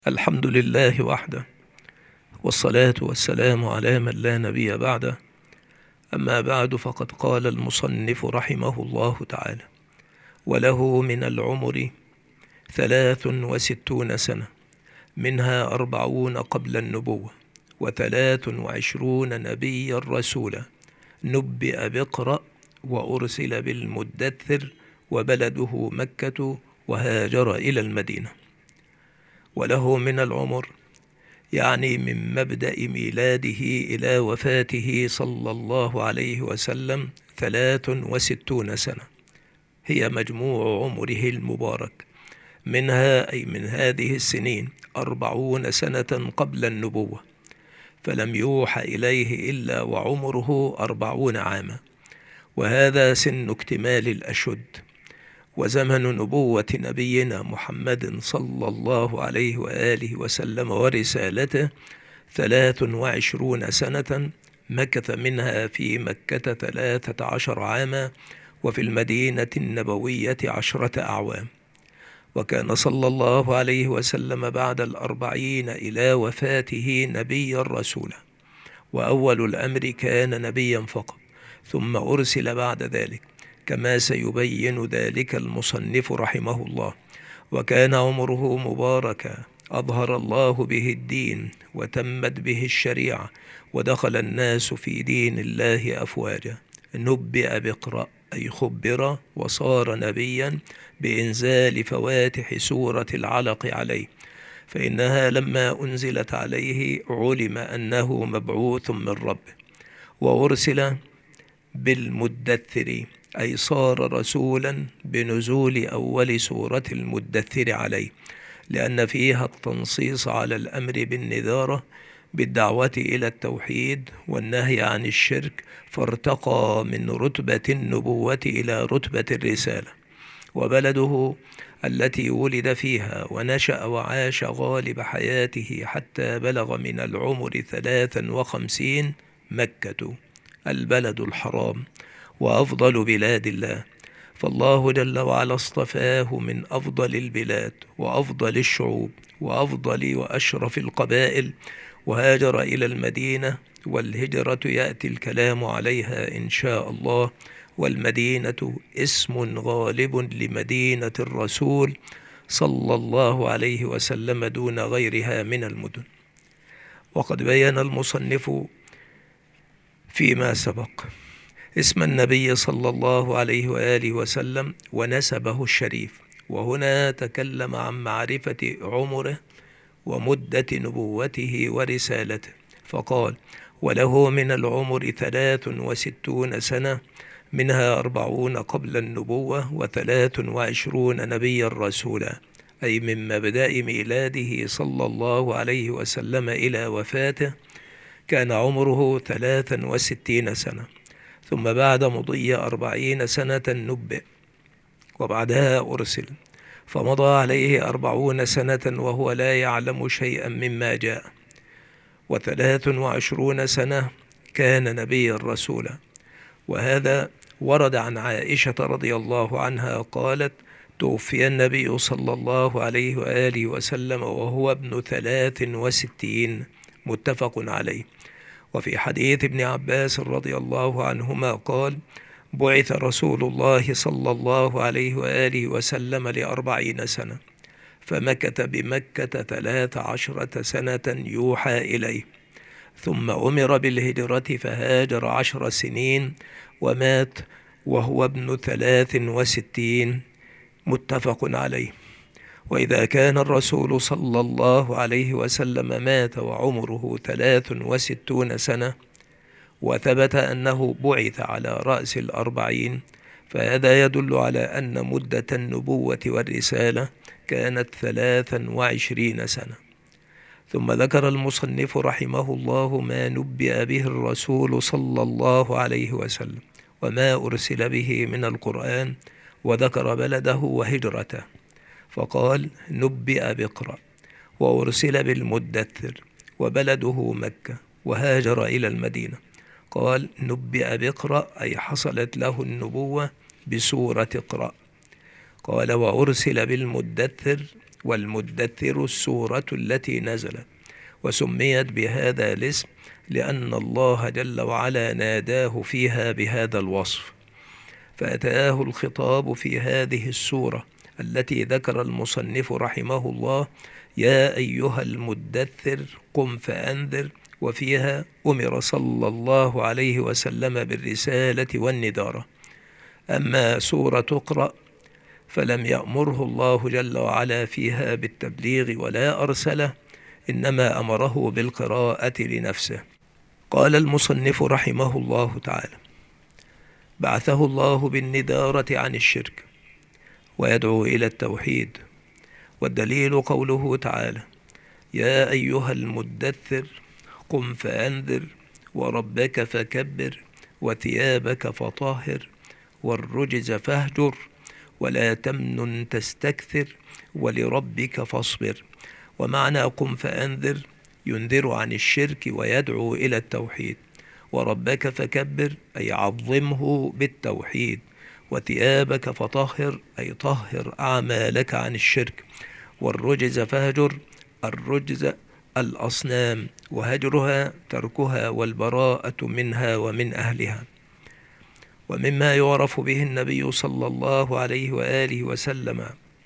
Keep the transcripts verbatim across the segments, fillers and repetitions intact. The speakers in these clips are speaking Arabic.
الحمد لله وحده، والصلاة والسلام على من لا نبي بعده. أما بعد، فقد قال المصنف رحمه الله تعالى: وله من العمر ثلاث وستون سنة، منها أربعون قبل النبوة، وثلاث وعشرون نبيا رسولا، نبئ بقرأ، وأرسل بالمدثر، وبلده مكة، وهاجر إلى المدينة. وله من العمر يعني من مبدأ ميلاده إلى وفاته صلى الله عليه وسلم ثلاث وستون سنة، هي مجموع عمره المبارك. منها أي من هذه السنين أربعون سنة قبل النبوة، فلم يوحى إليه إلا وعمره أربعون عاما، وهذا سن اكتمال الأشد. وزمن نبوة نبينا محمد صلى الله عليه وآله وسلم ورسالته ثلاث وعشرون سنة، مكث منها في مكة ثلاثة عشر عاما، وفي المدينة النبوية عشرة أعوام. وكان صلى الله عليه وسلم بعد الأربعين إلى وفاته نبيا رسولا، وأول الأمر كان نبيا فقط، ثم أرسل بعد ذلك، كما سيبين ذلك المصنف رحمه الله. وكان عمره مباركا، أظهر الله به الدين، وتمت به الشريعة، ودخل الناس في دين الله أفواجا. نبئ بقرأ أي خبر، وصار نبيا بإنزال فواتح سورة العلق عليه، فإنها لما أنزلت عليه علم أنه مبعوث من ربه. وأرسل بالمدثر أي صار رسولا بنزول أول سورة المدثر عليه، لأن فيها التنصيص على الأمر بالنذارة بالدعوة إلى التوحيد والنهي عن الشرك، فارتقى من رتبة النبوة إلى رتبة الرسالة. وبلده التي ولد فيها ونشأ وعاش غالب حياته حتى بلغ من العمر ثلاثا وخمسين مكة، البلد الحرام وأفضل بلاد الله، فالله جل وعلا اصطفاه من أفضل البلاد وأفضل الشعوب وأفضل وأشرف القبائل، وهاجر إلى المدينة. والهجرة يأتي الكلام عليها إن شاء الله، والمدينة اسم غالب لمدينة الرسول صلى الله عليه وسلم دون غيرها من المدن. وقد بين المصنف فيما سبق اسم النبي صلى الله عليه وآله وسلم ونسبه الشريف، وهنا تكلم عن معرفة عمره ومدة نبوته ورسالته، فقال: وله من العمر ثلاث وستون سنة، منها أربعون قبل النبوة، وثلاث وعشرون نبيا رسولا، أي من مبدأ ميلاده صلى الله عليه وسلم إلى وفاته كان عمره ثلاثا وستين سنة، ثم بعد مضي أربعين سنة نبئ، وبعدها أرسل، فمضى عليه أربعون سنة وهو لا يعلم شيئا مما جاء، وثلاث وعشرون سنة كان نبيا رسولا. وهذا ورد عن عائشة رضي الله عنها قالت: توفي النبي صلى الله عليه وآله وسلم وهو ابن ثلاث وستين، متفق عليه. وفي حديث ابن عباس رضي الله عنهما قال: بعث رسول الله صلى الله عليه وآله وسلم لأربعين سنة، فمكث بمكة ثلاث عشرة سنة يوحى إليه، ثم أمر بالهجرة فهاجر عشر سنين، ومات وهو ابن ثلاث وستين، متفق عليه. وإذا كان الرسول صلى الله عليه وسلم مات وعمره ثلاث وستون سنة، وثبت أنه بعث على رأس الأربعين، فهذا يدل على أن مدة النبوة والرسالة كانت ثلاثا وعشرين سنة. ثم ذكر المصنف رحمه الله ما نبئ به الرسول صلى الله عليه وسلم وما أرسل به من القرآن، وذكر بلده وهجرته، فقال: نبئ بقرأ، وأرسل بالمدثر، وبلده مكة، وهاجر إلى المدينة. قال: نبئ بقرأ أي حصلت له النبوة بسورة اقرأ. قال: وأرسل بالمدثر، والمدثر السورة التي نزلت، وسميت بهذا الاسم لأن الله جل وعلا ناداه فيها بهذا الوصف، فأتاه الخطاب في هذه السورة التي ذكر المصنف رحمه الله: يا أيها المدثر قم فأنذر، وفيها أمر صلى الله عليه وسلم بالرسالة والنذارة. أما سورة اقرأ فلم يأمره الله جل وعلا فيها بالتبليغ ولا أرسله، إنما أمره بالقراءة لنفسه. قال المصنف رحمه الله تعالى: بعثه الله بالنذارة عن الشرك ويدعو إلى التوحيد، والدليل قوله تعالى: يا أيها المدثر قم فأنذر وربك فكبر وثيابك فطهر والرجز فاهجر ولا تمنن تستكثر ولربك فاصبر. ومعنى قم فأنذر ينذر عن الشرك ويدعو إلى التوحيد، وربك فكبر أي عظمه بالتوحيد، وثيابك فطهر أي طهر أعمالك عن الشرك، والرجز فاهجر الرجز الأصنام، وهجرها تركها والبراءة منها ومن أهلها. ومما يعرف به النبي صلى الله عليه وآله وسلم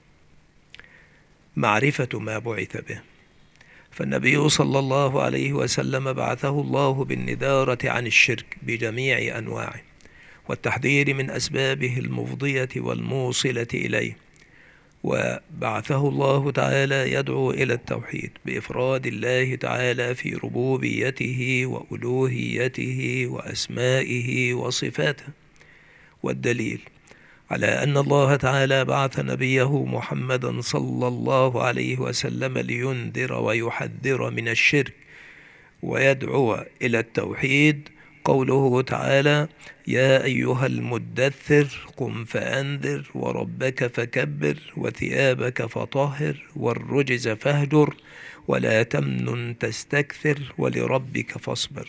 معرفة ما بعث به، فالنبي صلى الله عليه وسلم بعثه الله بالنذارة عن الشرك بجميع أنواعه، والتحذير من أسبابه المفضية والموصلة إليه، وبعثه الله تعالى يدعو إلى التوحيد بإفراد الله تعالى في ربوبيته وألوهيته وأسمائه وصفاته. والدليل على أن الله تعالى بعث نبيه محمدا صلى الله عليه وسلم لينذر ويحذر من الشرك ويدعو إلى التوحيد قوله تعالى: يا أيها المدثر قم فأنذر وربك فكبر وثيابك فطهر والرجز فاهجر ولا تمنن تستكثر ولربك فاصبر.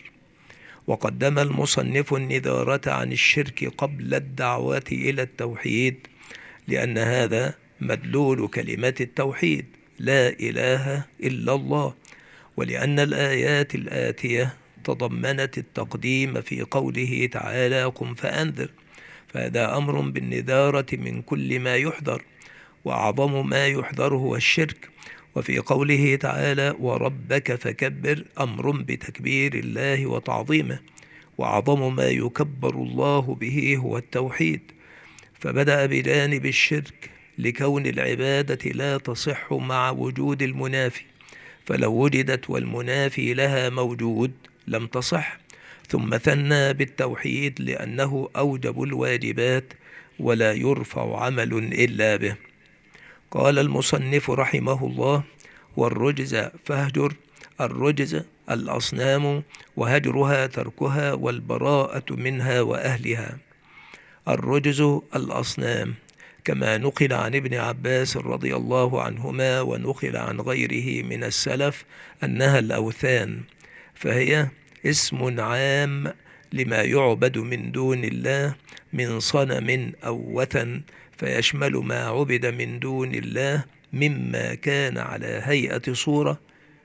وقدم المصنف النذارة عن الشرك قبل الدعوة إلى التوحيد، لأن هذا مدلول كلمة التوحيد: لا إله إلا الله، ولأن الآيات الآتية تضمنت التقديم في قوله تعالى: قم فأنذر، فهذا أمر بالنذارة من كل ما يحذر، وأعظم ما يحذر هو الشرك. وفي قوله تعالى: وربك فكبر، أمر بتكبير الله وتعظيمه، وأعظم ما يكبر الله به هو التوحيد، فبدأ بجانب الشرك لكون العبادة لا تصح مع وجود المنافي، فلو وجدت والمنافي لها موجود لم تصح، ثم ثنى بالتوحيد لأنه أوجب الواجبات ولا يرفع عمل إلا به. قال المصنف رحمه الله: والرجز فاهجر الرجز الأصنام، وهجرها تركها والبراءة منها وأهلها. الرجز الأصنام كما نقل عن ابن عباس رضي الله عنهما ونقل عن غيره من السلف أنها الأوثان، فهي اسم عام لما يعبد من دون الله من صنم أو وثن، فيشمل ما عبد من دون الله مما كان على هيئة صورة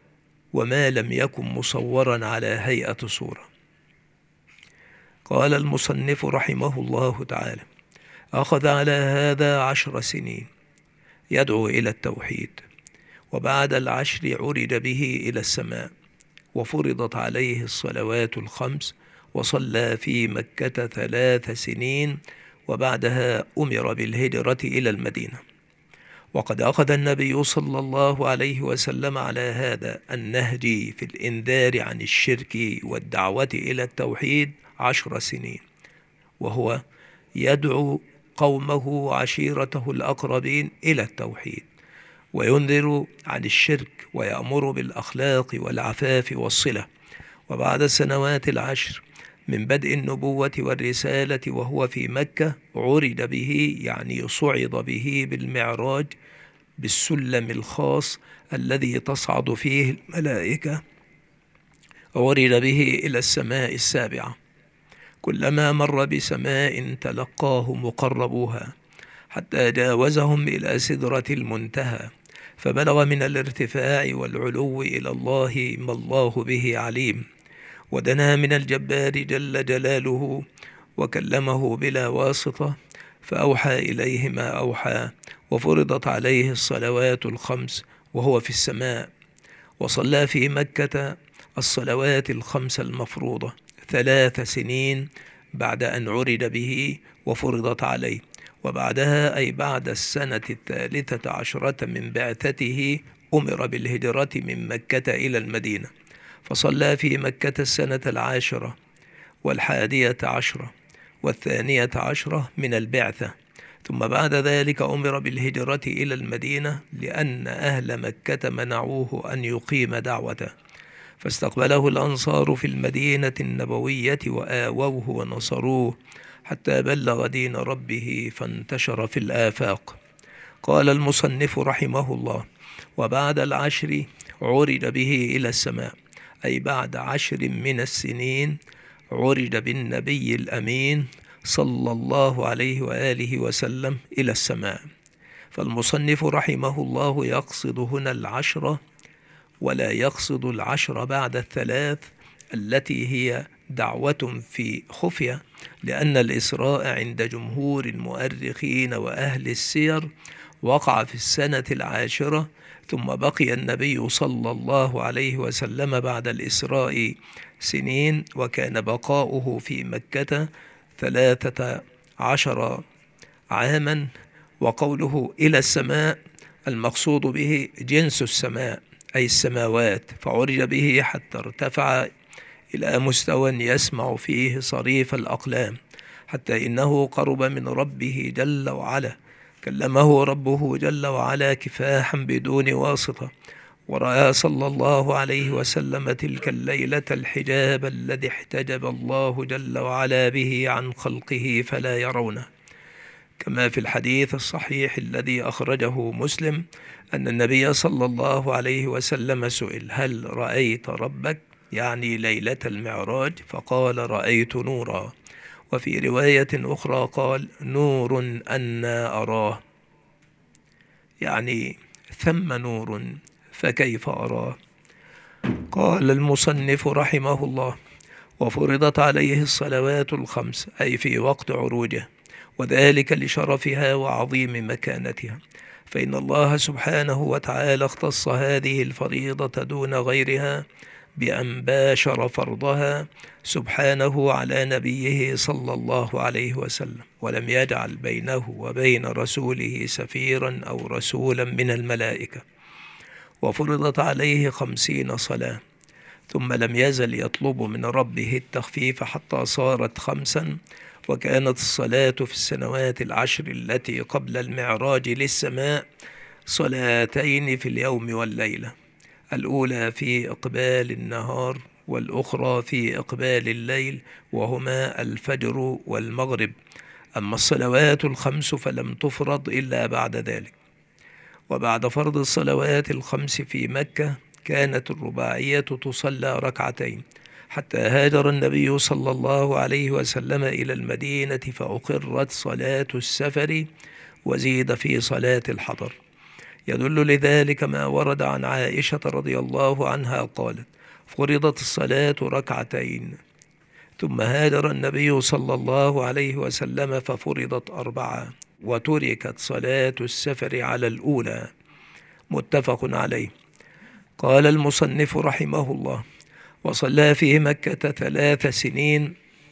وما لم يكن مصورا على هيئة صورة. قال المصنف رحمه الله تعالى: أخذ على هذا عشر سنين يدعو إلى التوحيد، وبعد العشر عرج به إلى السماء، وفرضت عليه الصلوات الخمس، وصلى في مكة ثلاث سنين، وبعدها أمر بالهجرة إلى المدينة. وقد أخذ النبي صلى الله عليه وسلم على هذا النهج في الإنذار عن الشرك والدعوة إلى التوحيد عشر سنين، وهو يدعو قومه وعشيرته الأقربين إلى التوحيد، وينذر عن الشرك، ويأمر بالأخلاق والعفاف والصلة. وبعد السنوات العشر من بدء النبوة والرسالة وهو في مكة عرج به، يعني صعد به بالمعراج بالسلم الخاص الذي تصعد فيه الملائكة، عرج به إلى السماء السابعة. كلما مر بسماء تلقاه مقربوها حتى جاوزهم إلى سدرة المنتهى، فبلغ من الارتفاع والعلو إلى الله ما الله به عليم، ودنا من الجبار جل جلاله وكلمه بلا واسطة، فأوحى إليه ما أوحى، وفرضت عليه الصلوات الخمس وهو في السماء. وصلى في مكة الصلوات الخمس المفروضة ثلاث سنين بعد أن عرج به وفرضت عليه، وبعدها أي بعد السنة الثالثة عشرة من بعثته أمر بالهجرة من مكة إلى المدينة، فصلى في مكة السنة العاشرة والحادية عشرة والثانية عشرة من البعثة، ثم بعد ذلك أمر بالهجرة إلى المدينة لأن أهل مكة منعوه أن يقيم دعوته، فاستقبله الأنصار في المدينة النبوية وآووه ونصروه حتى بلغ دين ربه فانتشر في الآفاق. قال المصنف رحمه الله: وبعد العشر عرج به إلى السماء، أي بعد عشر من السنين عرج بالنبي الأمين صلى الله عليه وآله وسلم إلى السماء. فالمصنف رحمه الله يقصد هنا العشرة ولا يقصد العشر بعد الثلاث التي هي دعوة في خفية، لأن الإسراء عند جمهور المؤرخين وأهل السير وقع في السنة العاشرة، ثم بقي النبي صلى الله عليه وسلم بعد الإسراء سنين، وكان بقاؤه في مكة ثلاثة عشر عاما. وقوله إلى السماء المقصود به جنس السماء أي السماوات، فعرج به حتى ارتفع إلى مستوى يسمع فيه صريف الأقلام، حتى إنه قرب من ربه جل وعلا، كلمه ربه جل وعلا كفاحا بدون واسطة، ورأى صلى الله عليه وسلم تلك الليلة الحجاب الذي احتجب الله جل وعلا به عن خلقه فلا يرونه، كما في الحديث الصحيح الذي أخرجه مسلم أن النبي صلى الله عليه وسلم سئل: هل رأيت ربك؟ يعني ليلة المعراج، فقال: رأيت نورا. وفي رواية أخرى قال: نور أنا أراه، يعني ثم نور فكيف أراه. قال المصنف رحمه الله: وفرضت عليه الصلوات الخمس أي في وقت عروجه، وذلك لشرفها وعظيم مكانتها، فإن الله سبحانه وتعالى اختص هذه الفريضة دون غيرها بأن باشر فرضها سبحانه على نبيه صلى الله عليه وسلم، ولم يجعل بينه وبين رسوله سفيرا أو رسولا من الملائكة. وفرضت عليه خمسين صلاة، ثم لم يزل يطلب من ربه التخفيف حتى صارت خمسا. وكانت الصلاة في السنوات العشر التي قبل المعراج للسماء صلاتين في اليوم والليلة، الأولى في إقبال النهار والأخرى في إقبال الليل، وهما الفجر والمغرب. أما الصلوات الخمس فلم تفرض إلا بعد ذلك. وبعد فرض الصلوات الخمس في مكة كانت الرباعية تصلى ركعتين، حتى هاجر النبي صلى الله عليه وسلم إلى المدينة فأقرت صلاة السفر وزيد في صلاة الحضر. يدل لذلك ما ورد عن عائشة رضي الله عنها قالت: فرضت الصلاة ركعتين، ثم هاجر النبي صلى الله عليه وسلم ففرضت أربعة، وتركت صلاة السفر على الأولى، متفق عليه. قال المصنف رحمه الله: وصلى في مكة ثلاث سنين،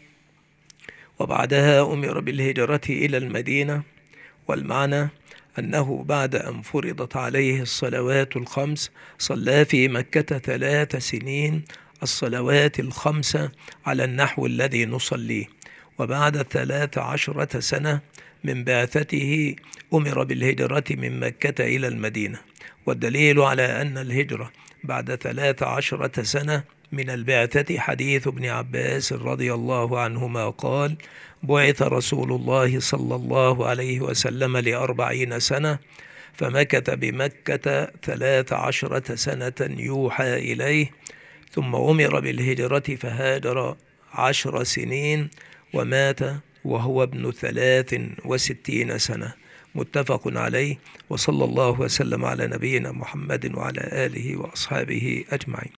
وبعدها أمر بالهجرة إلى المدينة. والمعنى أنه بعد أن فرضت عليه الصلوات الخمس صلى في مكة ثلاث سنين الصلوات الخمسة على النحو الذي نصليه، وبعد ثلاث عشرة سنة من بعثته أمر بالهجرة من مكة إلى المدينة. والدليل على أن الهجرة بعد ثلاث عشرة سنة من البعثة حديث ابن عباس رضي الله عنهما قال: بعث رسول الله صلى الله عليه وسلم لأربعين سنة، فمكث بمكة ثلاث عشرة سنة يوحى إليه، ثم أمر بالهجرة فهاجر عشر سنين، ومات وهو ابن ثلاث وستين سنة، متفق عليه. وصلى الله وسلم على نبينا محمد وعلى آله وأصحابه أجمعين.